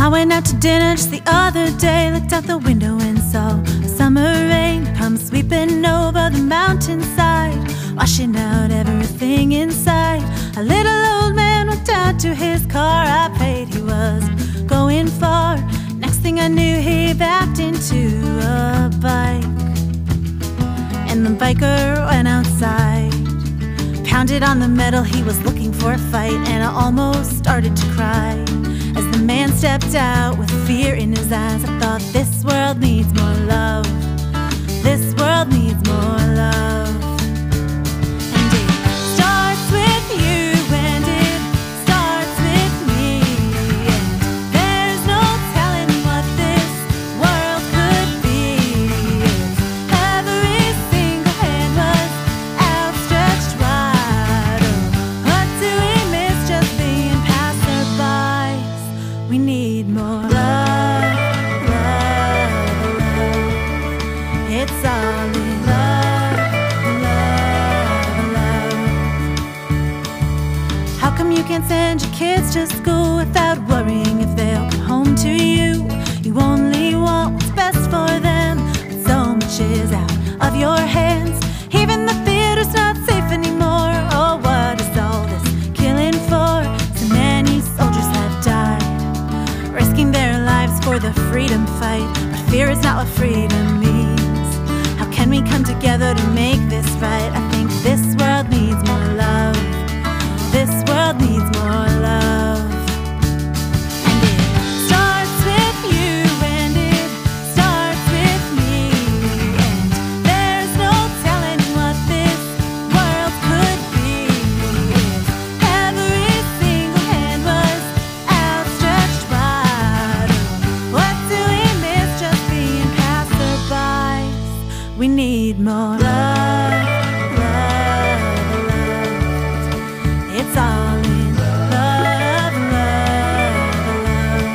went out to dinner just the other day, looked out the window and saw a summer rain come sweeping over the mountainside, washing out everything inside. A little old man walked out to his car. I prayed he wasn't going far. Next thing I knew, he backed into a bike, and the biker went outside, pounded on the metal. He was looking for a fight, and I almost started to cry as the man stepped out with fear in his eyes. I thought, this world needs more love. This world needs more love. And it starts with you, and it starts with me, and there's no telling what this world could be if every single hand was outstretched wide. Oh, what do we miss just being passerbys? We need more love, love, love. It's all in love, love, love. How come you can't send your kids to school without worrying if they'll come home to you? You only want what's best for them, but so much is out of your hands. Even the theater's not safe anymore. Oh, what is all this killing for? So many soldiers have died, risking their lives for the freedom fight. But fear is not what freedom means. How can we come together to make this right? I think this world needs more love. This world needs more love. And it starts with you, and it starts with me, and there's no telling what this world could be if every single hand was outstretched wide. What do we miss just being passerbys? We need more love, love, love. It's all in love, love, love.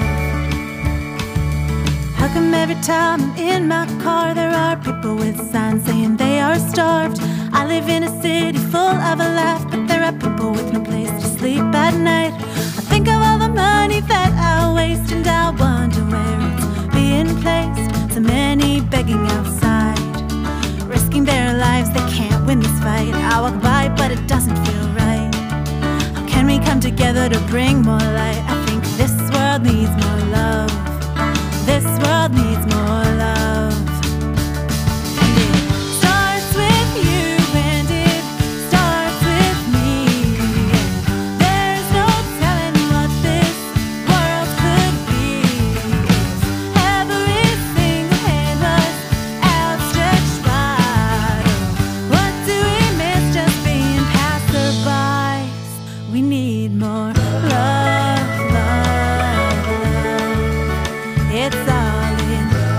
How come every time I'm in my car there are people with signs saying they are starved? I live in a city full of a laugh, but there are people with no place to sleep at night. I think of all the money that I waste, and I wonder where it's being placed. So many begging outside, risking their lives. They can't win this fight. I walk by, but it doesn't feel right. How can we come together to bring more light? I think this world needs more love. This world needs more love. And it starts with you, and it starts with me, and there's no telling what this world could be if every single hand was outstretched wide. Oh, what do we miss just being passerbys? We need more love, love, love. It's all in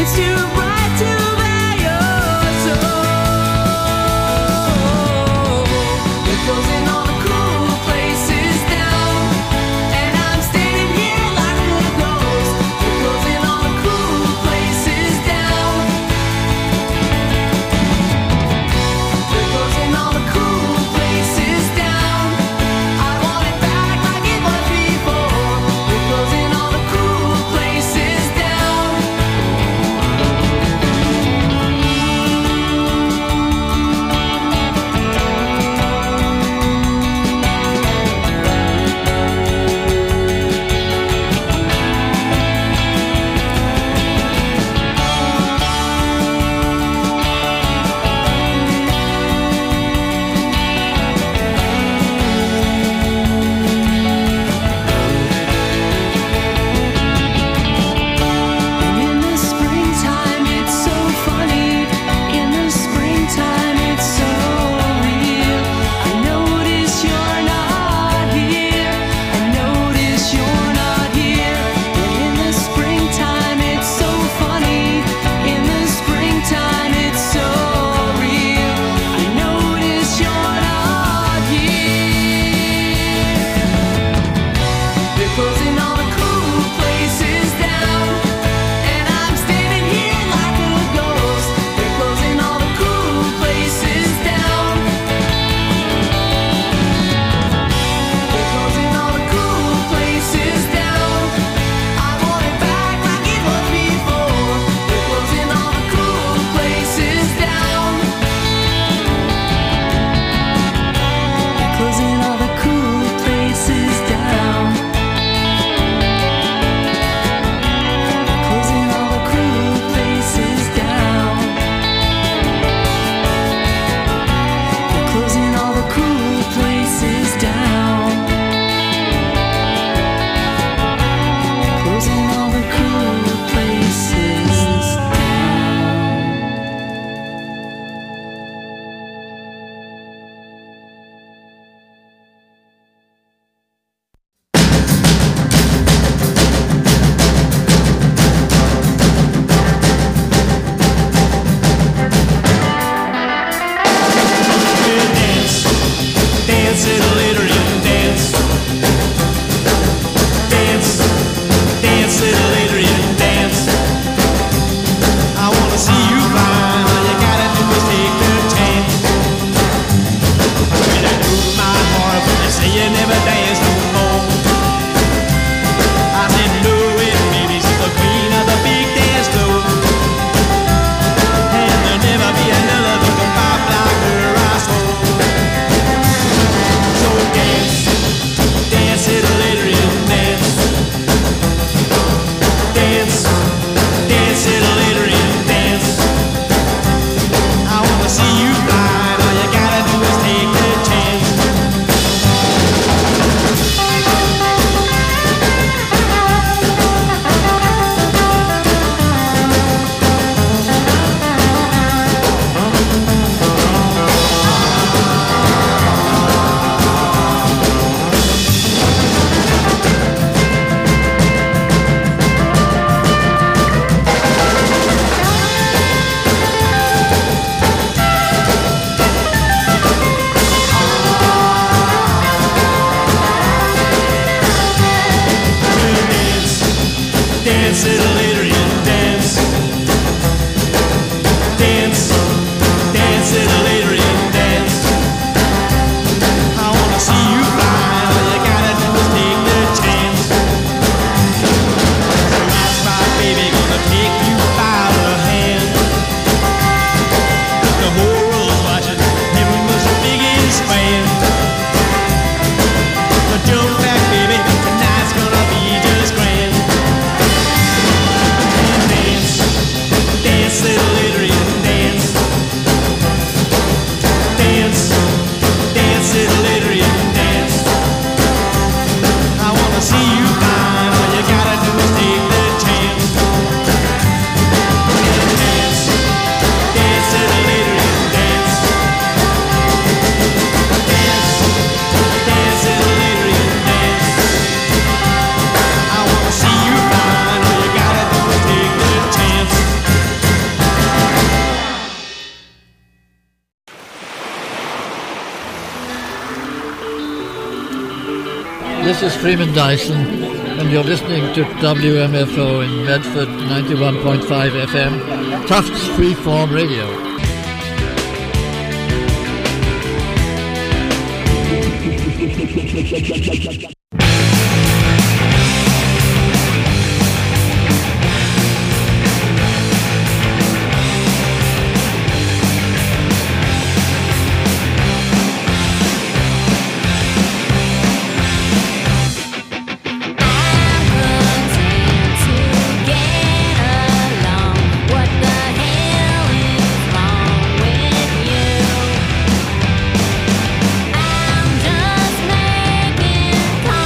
It's too bright to bear your soul. We're closing all the cool places down, and I'm standing here like a ghost. We're closing all the cool places down. We're closing all the cool places down. I want it back like it was before. We're closing all the cool places down. this is Freeman Dyson, and you're listening to WMFO in Medford, 91.5 FM, Tufts Freeform Radio. I'm just making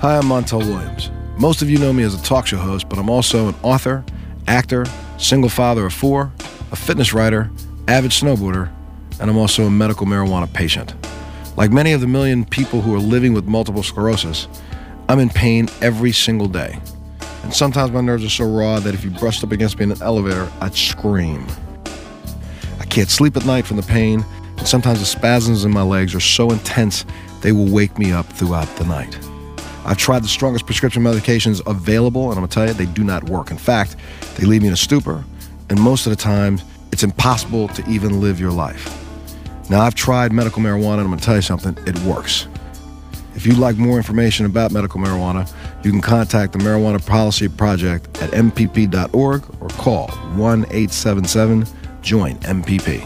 Hi, I'm Montel Williams. Most of you know me as a talk show host, but I'm also an author, actor, single father of 4, a fitness writer, avid snowboarder, and I'm also a medical marijuana patient. Like many of the million people who are living with multiple sclerosis, I'm in pain every single day. And sometimes my nerves are so raw that if you brushed up against me in an elevator, I'd scream. I can't sleep at night from the pain, and sometimes the spasms in my legs are so intense they will wake me up throughout the night. I've tried the strongest prescription medications available, and I'm going to tell you, they do not work. In fact, they leave me in a stupor, and most of the time, it's impossible to even live your life. Now, I've tried medical marijuana, and I'm going to tell you something, it works. If you'd like more information about medical marijuana, you can contact the Marijuana Policy Project at mpp.org or call 1-877-JOIN-MPP.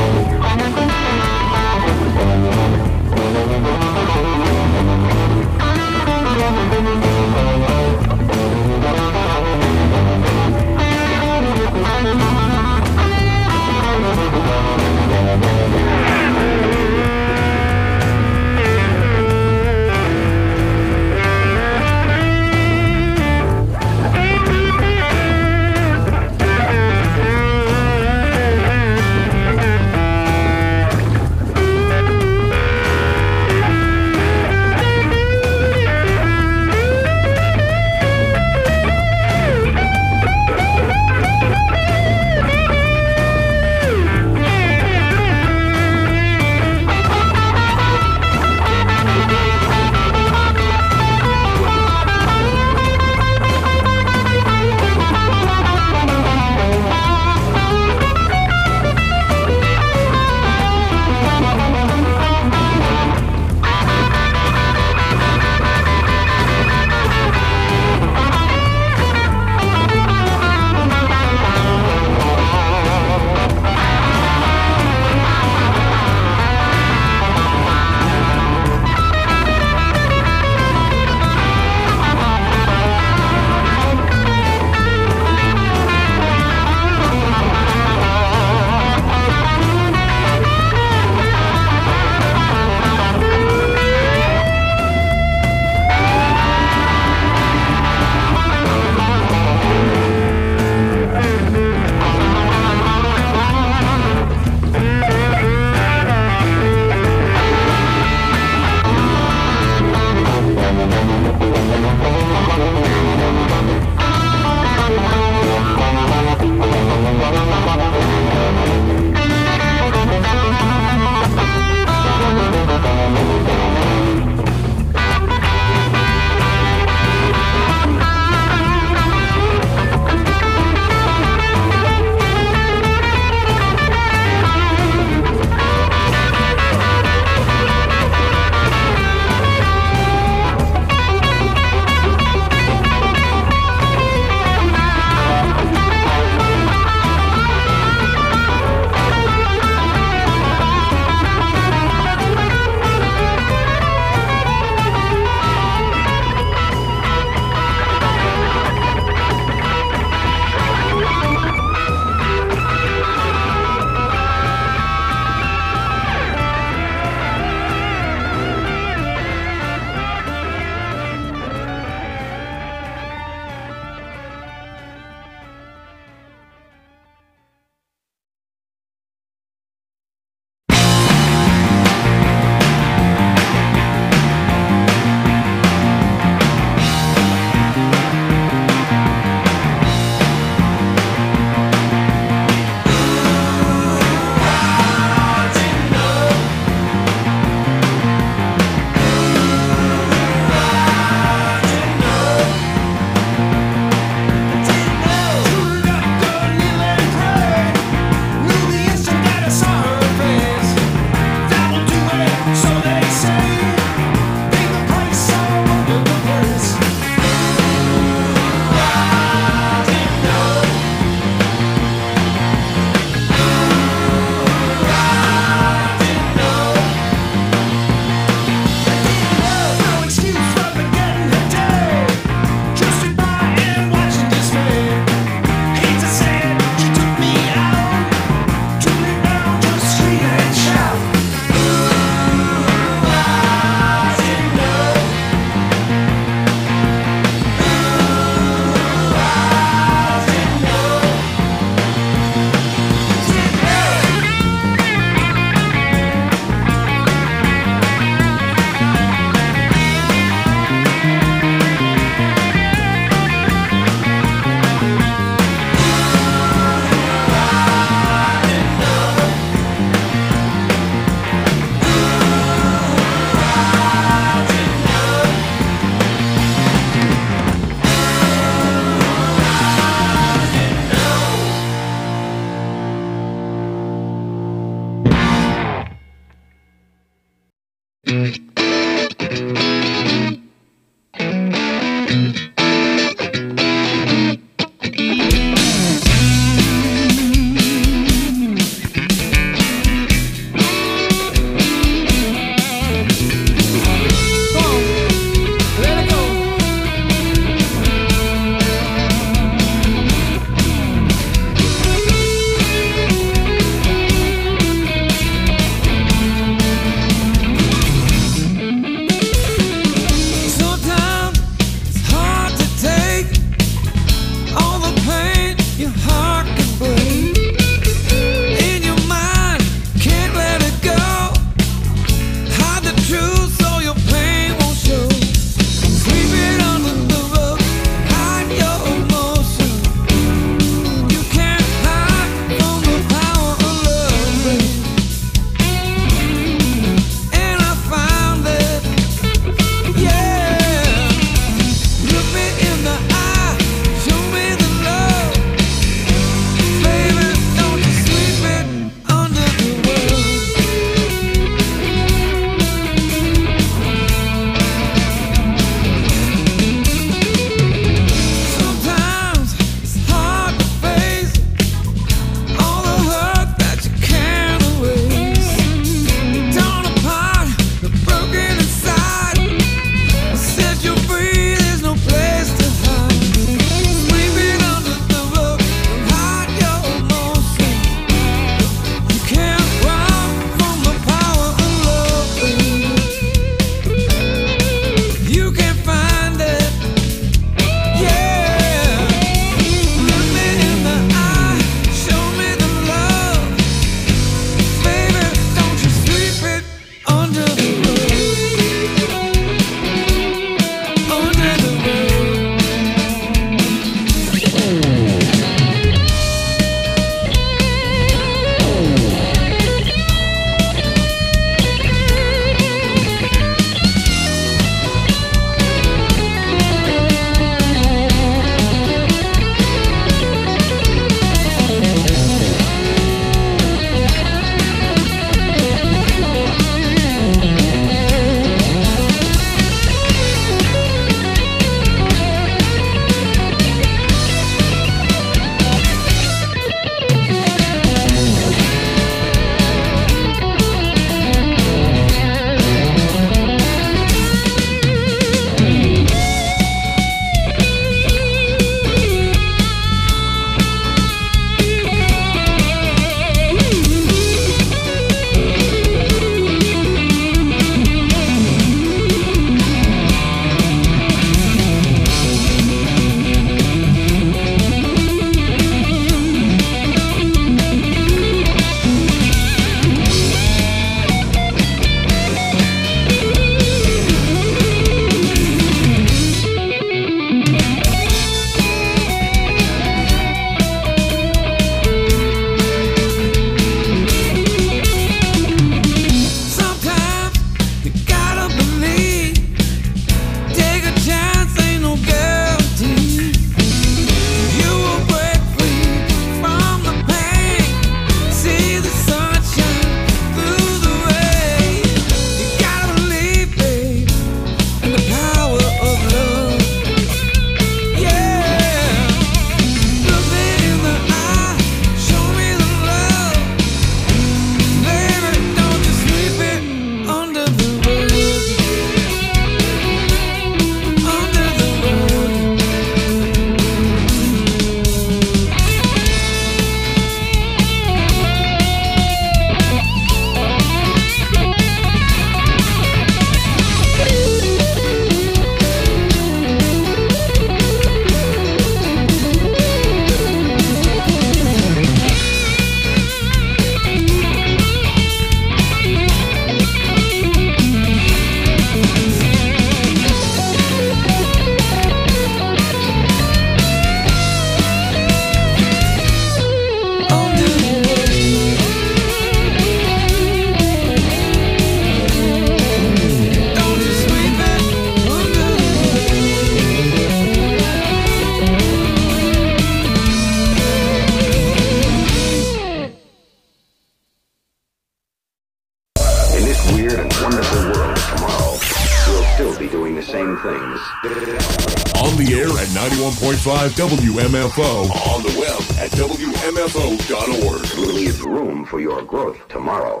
things. On the air at 91.5 WMFO. On the web at WMFO.org. Leave room for your growth tomorrow.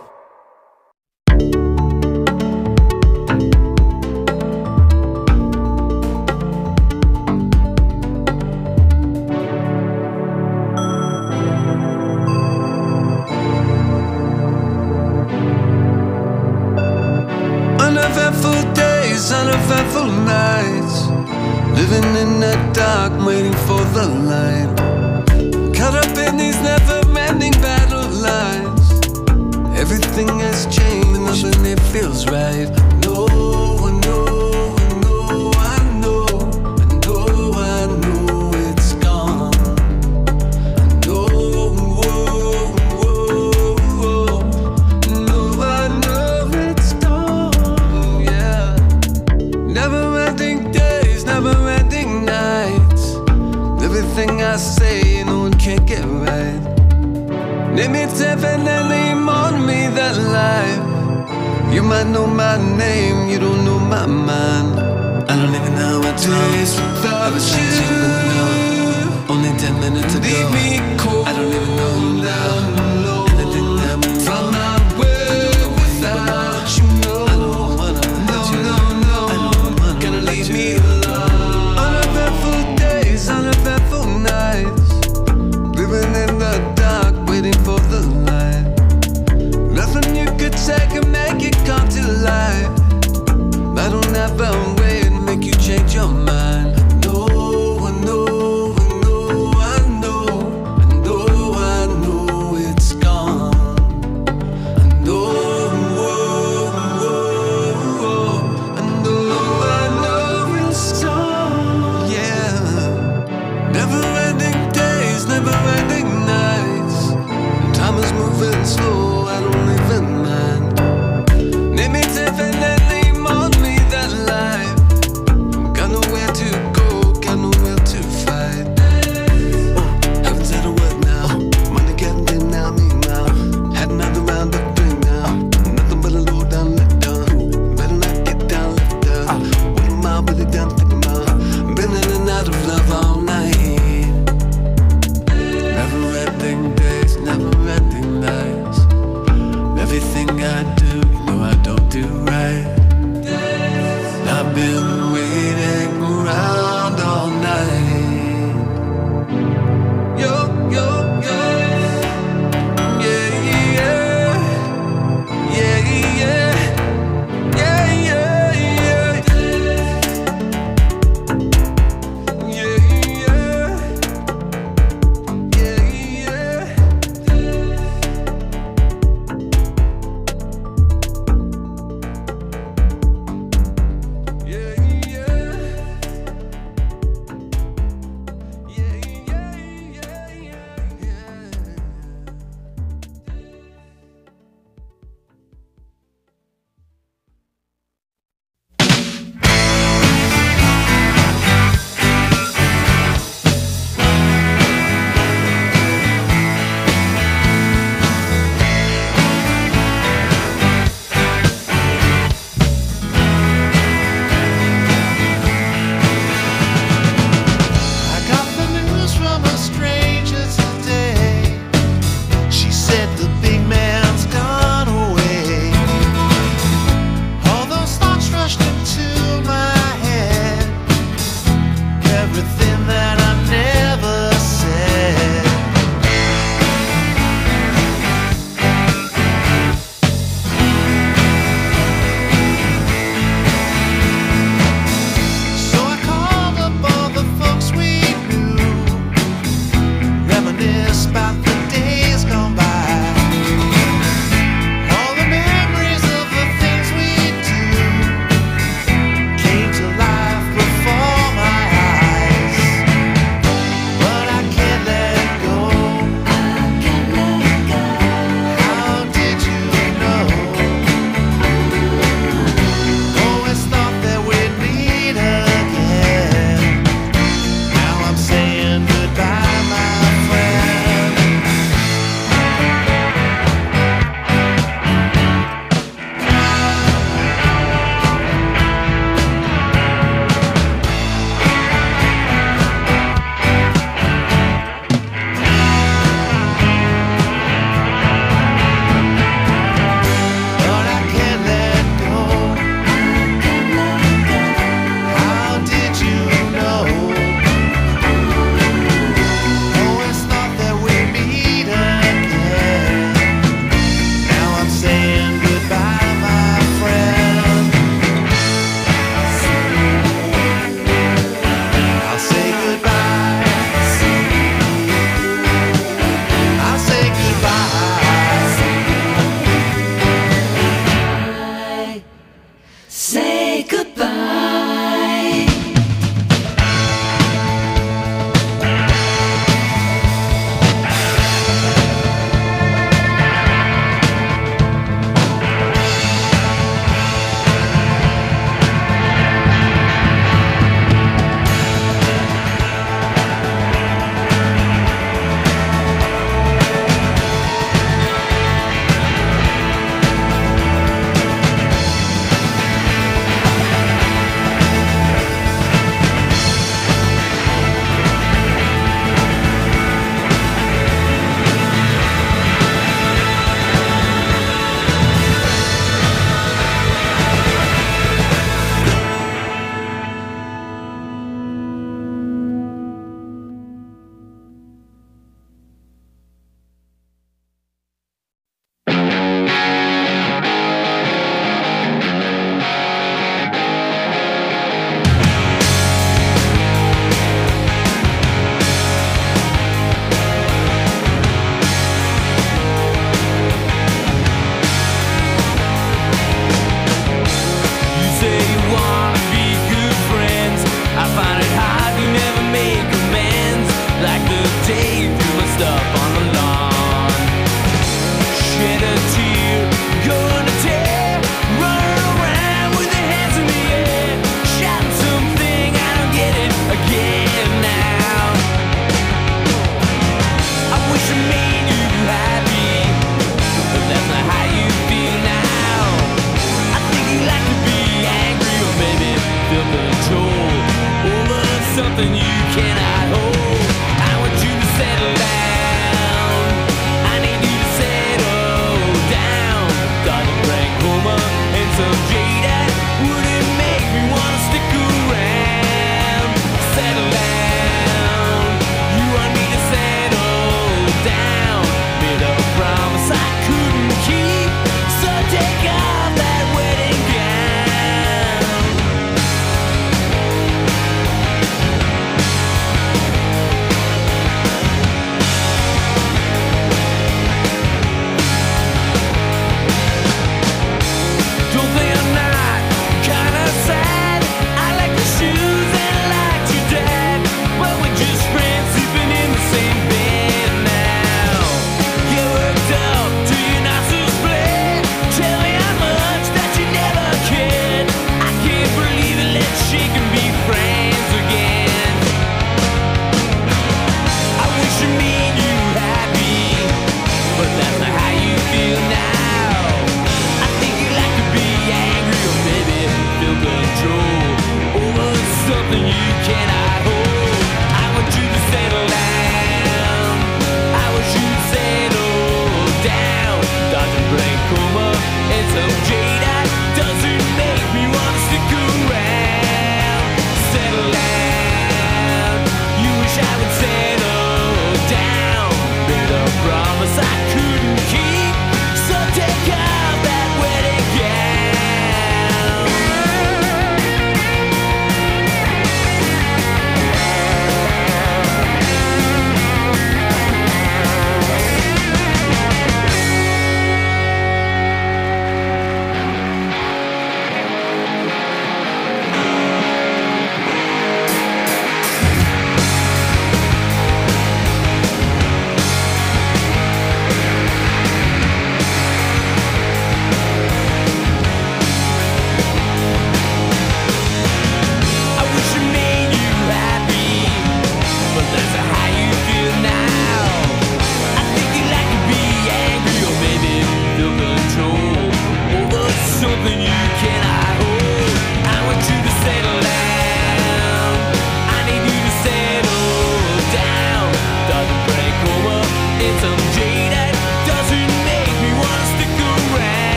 Uneventful days, uneventful nights, living in the dark, waiting for the light. Caught up in these never-ending battle lines. Everything has changed, nothing it feels right. No, I know, I know, I know, I know, I know it's gone. I know, whoa, whoa, whoa. No, I know it's gone, yeah. Never-ending days, never-ending nights. Everything I say, no one can get right. Name it definitely on me that life. You might know my name, you don't know my mind. I don't even know what days without you. Only 10 minutes ago. Leave me cold. I don't even know you now. Anything that moves from my way without you. No, I don't wanna let you. No, gonna leave me alone. Uneventful days, uneventful nights, living in the dark, waiting for the light. Nothing you could say can make it come to life. I don't have a way to make you change your mind.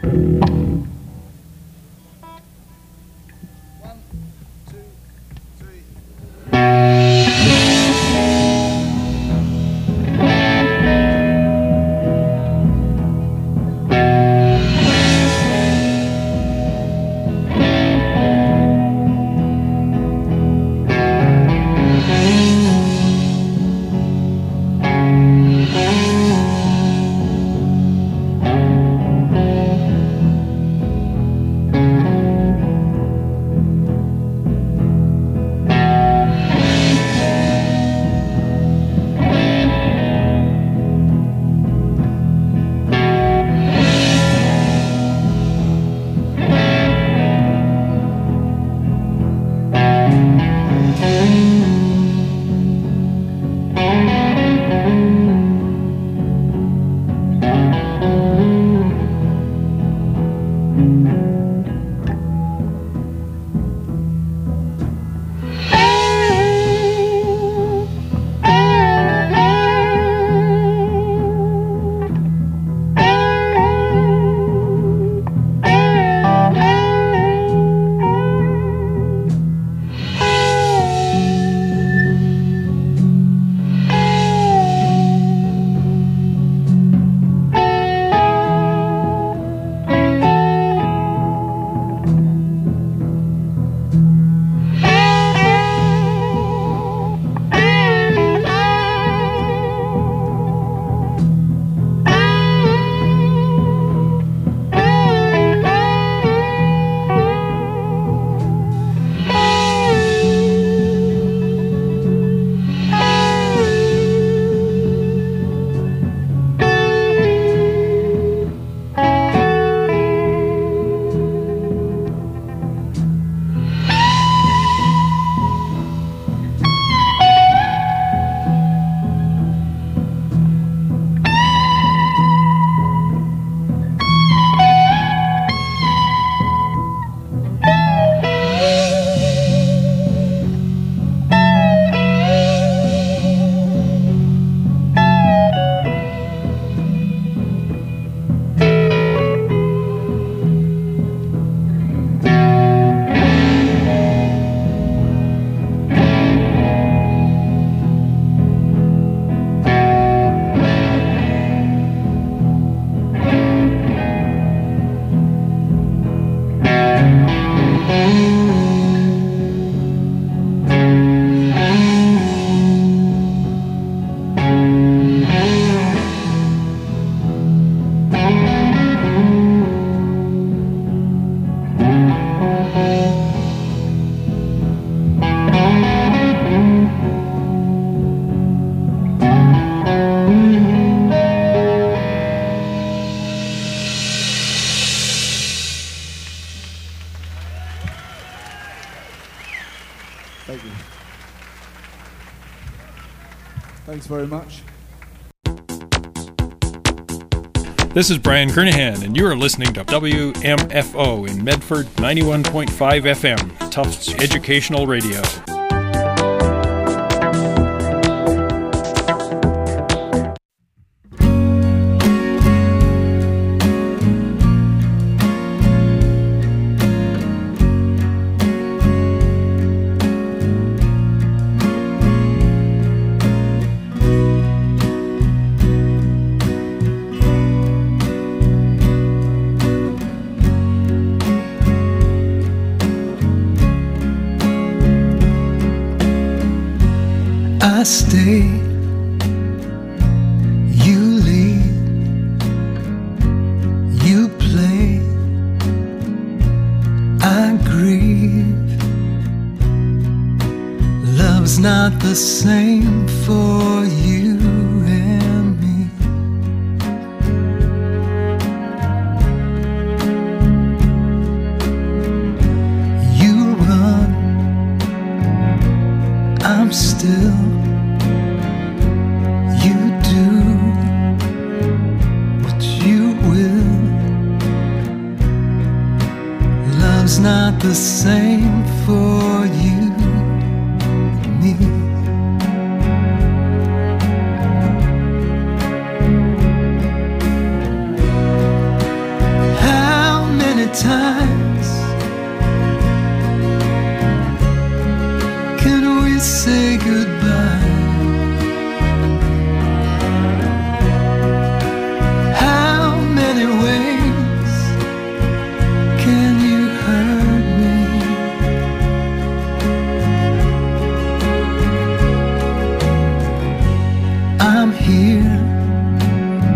Thank you. Thanks very much. This is Brian Kernahan, and you are listening to WMFO in Medford 91.5 FM, Tufts Educational Radio. I stay, you lead, you play, I grieve. Love's not the same for you and me. You run, I'm still. Not the same for you.